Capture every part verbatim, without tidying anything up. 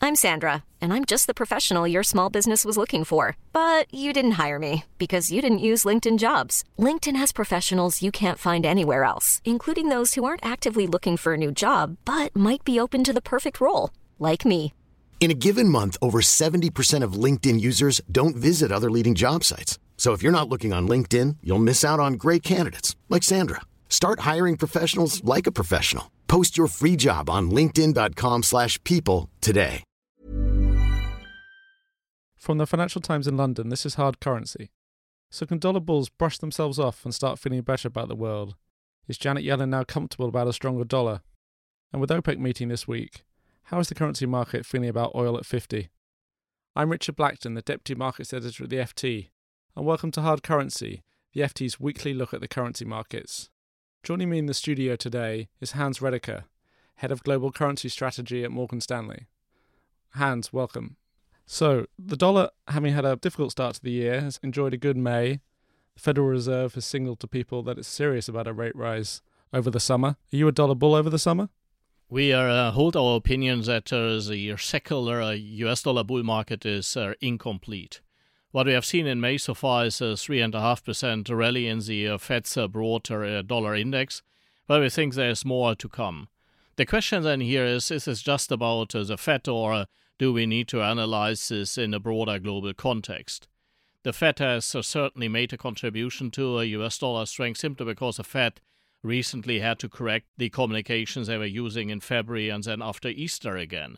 I'm Sandra, and I'm just the professional your small business was looking for. But you didn't hire me because you didn't use LinkedIn Jobs. LinkedIn has professionals you can't find anywhere else, including those who aren't actively looking for a new job, but might be open to the perfect role, like me. In a given month, over seventy percent of LinkedIn users don't visit other leading job sites. So if you're not looking on LinkedIn, you'll miss out on great candidates like Sandra. Start hiring professionals like a professional. Post your free job on linkedin.com slash people today. From the Financial Times in London, this is Hard Currency. So can dollar bulls brush themselves off and start feeling better about the world? Is Janet Yellen now comfortable about a stronger dollar? And with OPEC meeting this week, how is the currency market feeling about oil at fifty? I'm Richard Blackton, the Deputy Markets Editor at the F T, and welcome to Hard Currency, the F T's weekly look at the currency markets. Joining me in the studio today is Hans Redeker, Head of Global Currency Strategy at Morgan Stanley. Hans, welcome. So, the dollar, having had a difficult start to the year, has enjoyed a good May. The Federal Reserve has signalled to people that it's serious about a rate rise over the summer. Are you a dollar bull over the summer? We are, uh, hold our opinions that uh, the secular uh, U S dollar bull market is uh, incomplete. What we have seen in May so far is a three point five percent rally in the uh, Fed's uh, broader uh, dollar index, but we think there's more to come. The question then here is, is this just about uh, the Fed, or uh, do we need to analyze this in a broader global context? The Fed has uh, certainly made a contribution to uh, U S dollar strength simply because the Fed recently had to correct the communications they were using in February and then after Easter again.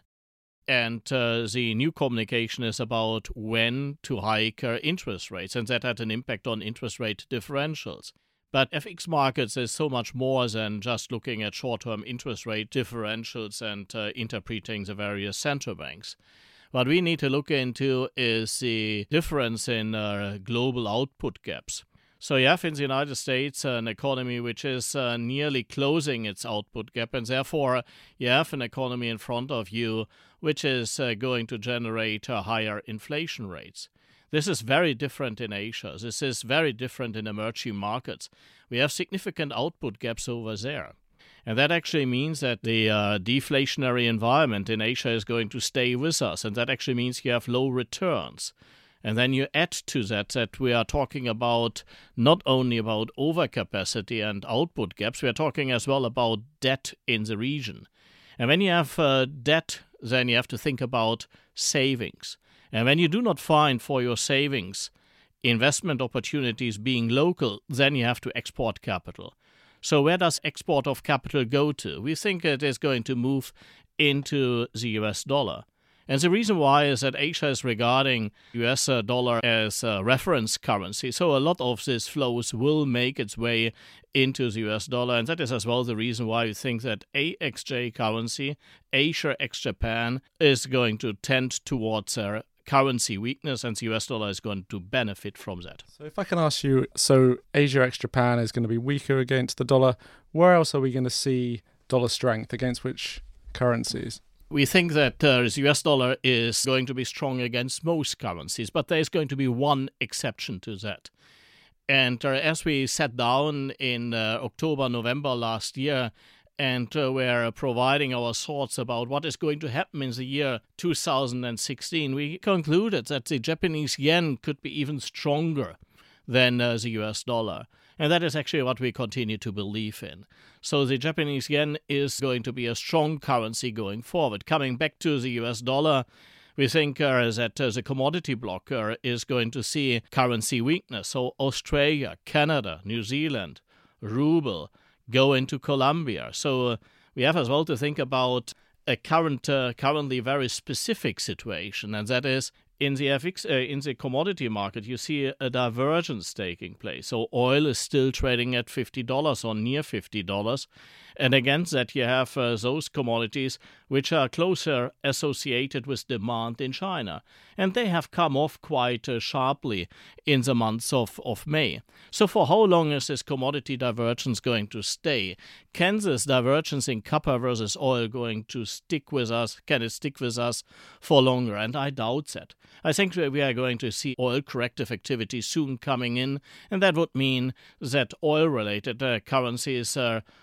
And uh, the new communication is about when to hike uh, interest rates, and that had an impact on interest rate differentials. But F X markets is so much more than just looking at short-term interest rate differentials and uh, interpreting the various central banks. What we need to look into is the difference in uh, global output gaps. So you have in the United States an economy which is uh, nearly closing its output gap, and therefore you have an economy in front of you which is uh, going to generate uh, higher inflation rates. This is very different in Asia. This is very different in emerging markets. We have significant output gaps over there. And that actually means that the uh, deflationary environment in Asia is going to stay with us, and that actually means you have low returns. And then you add to that that we are talking about not only about overcapacity and output gaps, we are talking as well about debt in the region. And when you have uh, debt, then you have to think about savings. And when you do not find for your savings investment opportunities being local, then you have to export capital. So where does export of capital go to? We think it is going to move into the U S dollar. And the reason why is that Asia is regarding U S dollar as a reference currency. So a lot of these flows will make its way into the U S dollar. And that is as well the reason why we think that A X J currency, Asia ex Japan, is going to tend towards a currency weakness, and the U S dollar is going to benefit from that. So if I can ask you, so Asia ex Japan is going to be weaker against the dollar. Where else are we going to see dollar strength? Against which currencies? We think that uh, the U S dollar is going to be strong against most currencies, but there is going to be one exception to that. And uh, as we sat down in uh, October, November last year, and uh, we're providing our thoughts about what is going to happen in the year two thousand sixteen, we concluded that the Japanese yen could be even stronger than uh, the U S dollar. And that is actually what we continue to believe in. So the Japanese yen is going to be a strong currency going forward. Coming back to the U S dollar, we think uh, that uh, the commodity bloc uh, is going to see currency weakness. So Australia, Canada, New Zealand, ruble go into Colombia. So uh, we have as well to think about a current, uh, currently very specific situation, and that is in the F X, uh, in the commodity market, you see a divergence taking place. So oil is still trading at fifty dollars or near fifty dollars. And against that, you have uh, those commodities which are closer associated with demand in China. And they have come off quite uh, sharply in the months of, of May. So for how long is this commodity divergence going to stay? Can this divergence in copper versus oil going to stick with us? Can it stick with us for longer? And I doubt that. I think we are going to see oil corrective activity soon coming in, and that would mean that oil-related uh, currencies uh,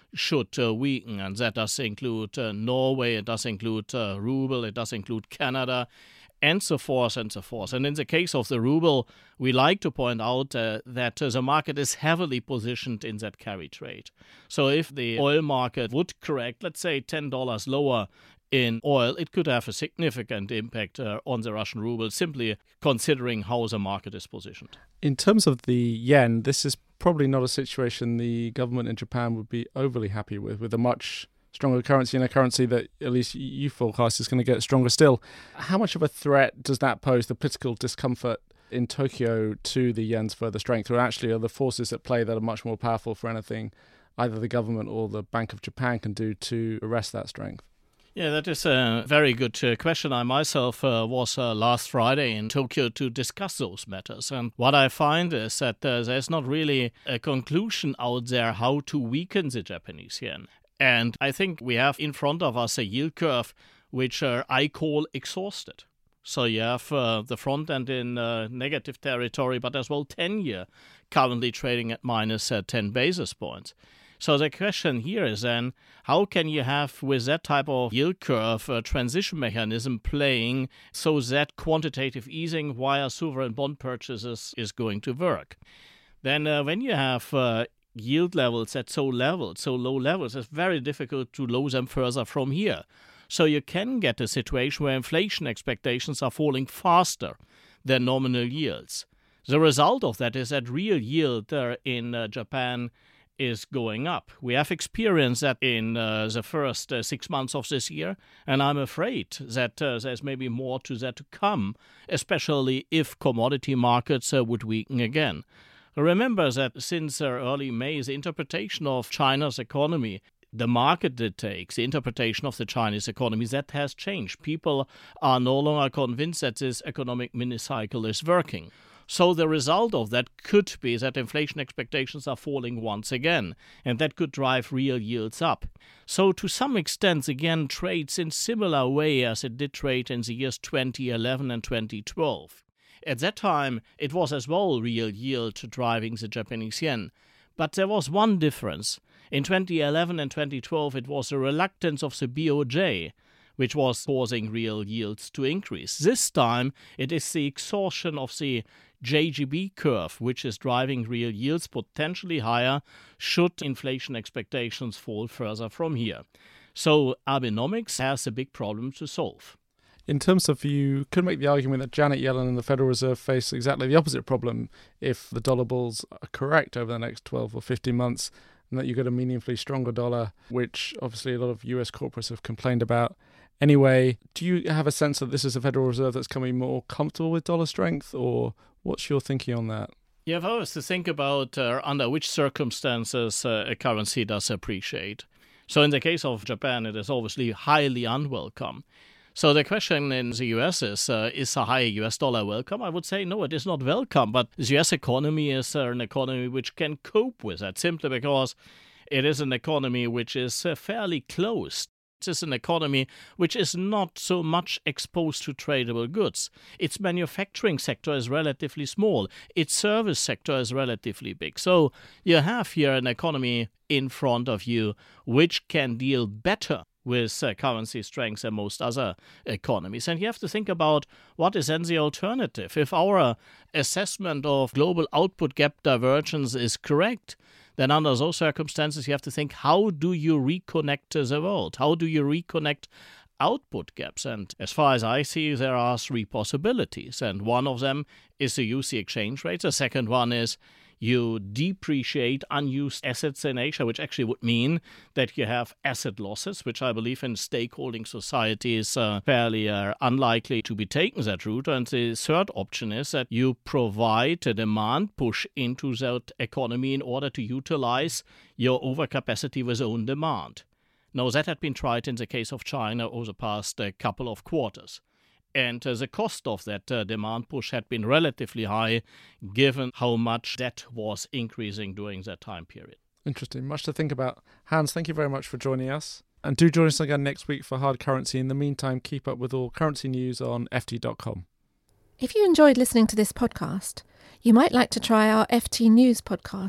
should uh, weaken. And that does include uh, Norway, it does include uh, ruble, it does include Canada, and so forth and so forth. And in the case of the ruble, we like to point out uh, that uh, the market is heavily positioned in that carry trade. So if the oil market would correct, let's say ten dollars lower in oil, it could have a significant impact uh, on the Russian ruble, simply considering how the market is positioned. In terms of the yen, this is probably not a situation the government in Japan would be overly happy with, with a much stronger currency and a currency that at least you forecast is going to get stronger still. How much of a threat does that pose, the political discomfort in Tokyo, to the yen's further strength? Or actually are the forces at play that are much more powerful for anything either the government or the Bank of Japan can do to arrest that strength? Yeah, that is a very good uh, question. I myself uh, was uh, last Friday in Tokyo to discuss those matters. And what I find is that uh, there's not really a conclusion out there how to weaken the Japanese yen. And I think we have in front of us a yield curve which uh, I call exhausted. So you have uh, the front end in uh, negative territory, but as well ten-year currently trading at minus uh, ten basis points. So the question here is then, how can you have, with that type of yield curve, a transition mechanism playing so that quantitative easing via sovereign bond purchases is going to work? Then uh, when you have uh, yield levels at so level, so low levels, it's very difficult to lower them further from here. So you can get a situation where inflation expectations are falling faster than nominal yields. The result of that is that real yield uh, in uh, Japan is going up. We have experienced that in uh, the first uh, six months of this year, and I'm afraid that uh, there's maybe more to that to come, especially if commodity markets uh, would weaken again. Remember that since uh, early May, the interpretation of China's economy, the market dictates, the interpretation of the Chinese economy, that has changed. People are no longer convinced that this economic mini-cycle is working. So the result of that could be that inflation expectations are falling once again, and that could drive real yields up. So to some extent, again, trades in similar way as it did trade in the years twenty eleven and twenty twelve. At that time, it was as well real yield driving the Japanese yen. But there was one difference. In twenty eleven and twenty twelve, it was the reluctance of the B O J, which was causing real yields to increase. This time, it is the exhaustion of the J G B curve, which is driving real yields potentially higher should inflation expectations fall further from here. So Abenomics has a big problem to solve. In terms of, you could make the argument that Janet Yellen and the Federal Reserve face exactly the opposite problem if the dollar bulls are correct over the next twelve or fifteen months, and that you get a meaningfully stronger dollar, which obviously a lot of U S corporates have complained about. Anyway, do you have a sense that this is a Federal Reserve that's coming more comfortable with dollar strength, or what's your thinking on that? You have always to think about uh, under which circumstances uh, a currency does appreciate. So in the case of Japan, it is obviously highly unwelcome. So the question in the U S is, uh, is a high U S dollar welcome? I would say no, it is not welcome, but the U S economy is uh, an economy which can cope with that, simply because it is an economy which is uh, fairly closed. It is an economy which is not so much exposed to tradable goods. Its manufacturing sector is relatively small. Its service sector is relatively big. So you have here an economy in front of you which can deal better with uh, currency strength than most other economies. And you have to think about what is then the alternative. If our uh, assessment of global output gap divergence is correct, then under those circumstances, you have to think, how do you reconnect to the world? How do you reconnect output gaps? And as far as I see, there are three possibilities. And one of them is to use the exchange rate. The second one is you depreciate unused assets in Asia, which actually would mean that you have asset losses, which I believe in stakeholding societies uh, fairly uh, unlikely to be taken that route. And the third option is that you provide a demand push into that economy in order to utilize your overcapacity with own demand. Now, that had been tried in the case of China over the past uh, couple of quarters. And uh, the cost of that uh, demand push had been relatively high, given how much debt was increasing during that time period. Interesting. Much to think about. Hans, thank you very much for joining us. And do join us again next week for Hard Currency. In the meantime, keep up with all currency news on F T dot com. If you enjoyed listening to this podcast, you might like to try our F T News podcasts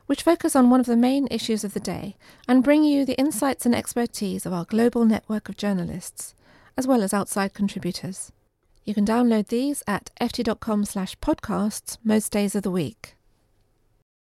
which focus on one of the main issues of the day and bring you the insights and expertise of our global network of journalists, as well as outside contributors. You can download these at ft.com slash podcasts most days of the week.